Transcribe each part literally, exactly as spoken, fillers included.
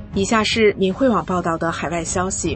以下是明慧网报道的海外消息，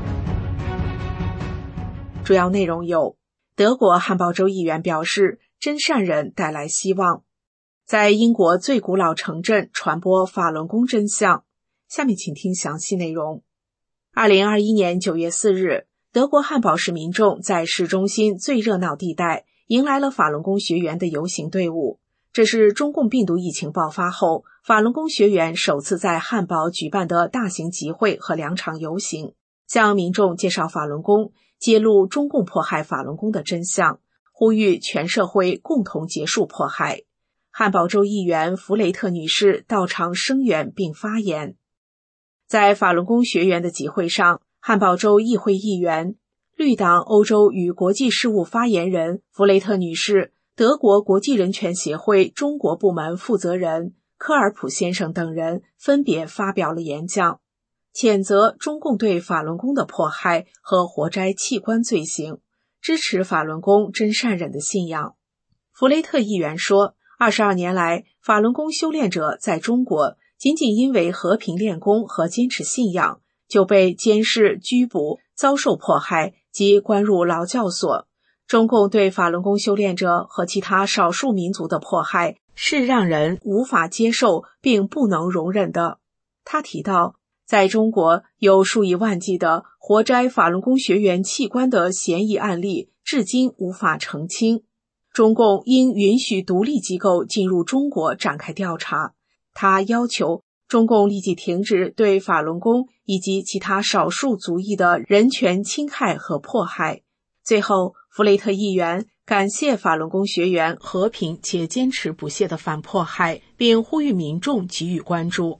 主要内容有：德国汉堡州议员表示，真善人带来希望；在英国最古老城镇传播法轮功真相。下面请听详细内容。二零二一年九月四日，德国汉堡市民众在市中心最热闹地带迎来了法轮功学员的游行队伍。这是中共病毒疫情爆发后，法轮功学员首次在汉堡举办的大型集会和两场游行，向民众介绍法轮功，揭露中共迫害法轮功的真相，呼吁全社会共同结束迫害。汉堡州议员弗雷特女士到场声援并发言。在法轮功学员的集会上，汉堡州议会议员、绿党欧洲与国际事务发言人弗雷特女士、德国国际人权协会中国部门负责人科尔普先生等人分别发表了演讲，谴责中共对法轮功的迫害和活摘器官罪行，支持法轮功真善忍的信仰。弗雷特议员说，二十二年来，法轮功修炼者在中国仅仅因为和平练功和坚持信仰，就被监视、拘捕、遭受迫害及关入劳教所。中共对法轮功修炼者和其他少数民族的迫害是让人无法接受并不能容忍的。他提到，在中国有数以万计的活摘法轮功学员器官的嫌疑案例至今无法澄清，中共应允许独立机构进入中国展开调查。他要求中共立即停止对法轮功以及其他少数族裔的人权侵害和迫害。最后，弗雷特议员感谢法轮功学员和平且坚持不懈地反迫害，并呼吁民众给予关注。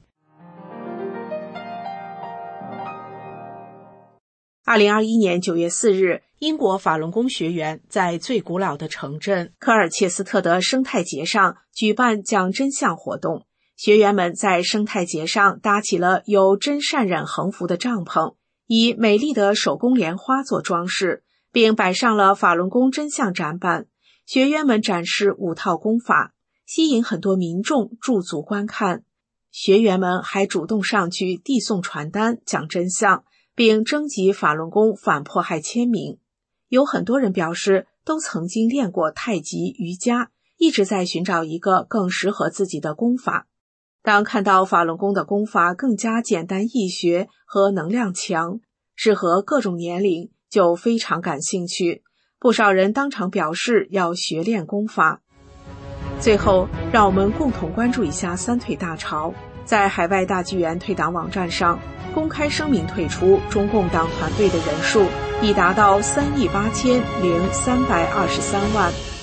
二零二一年九月四日，英国法轮功学员在最古老的城镇科尔切斯特的生态节上举办讲真相活动。学员们在生态节上搭起了有真善忍横幅的帐篷，以美丽的手工莲花做装饰，并摆上了法轮功真相展板。学员们展示五套功法，吸引很多民众驻足观看。学员们还主动上去递送传单，讲真相，并征集法轮功反迫害签名。有很多人表示都曾经练过太极、瑜伽，一直在寻找一个更适合自己的功法。当看到法轮功的功法更加简单易学和能量强，适合各种年龄，就非常感兴趣。不少人当场表示要学练功法。最后，让我们共同关注一下三退大潮。在海外大纪元退党网站上公开声明退出中共党团队的人数已达到三亿八千零三百二十三万。